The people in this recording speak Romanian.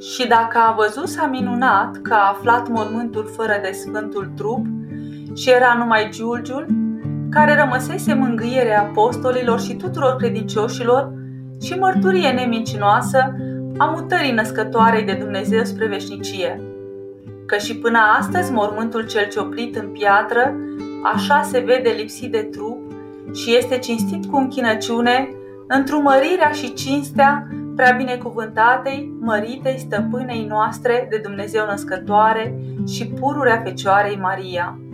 Și dacă a văzut, s-a minunat că a aflat mormântul fără de sfântul trup și era numai giulgiul, care rămăsese mângâiere apostolilor și tuturor credincioșilor și mărturie nemincinoasă a mutării născătoarei de Dumnezeu spre veșnicie. Că și până astăzi mormântul cel cioplit în piatră așa se vede lipsit de trup și este cinstit cu închinăciune într-o mărirea și cinstea prea binecuvântatei, măritei stăpânei noastre de Dumnezeu născătoare și pururea Fecioarei Maria.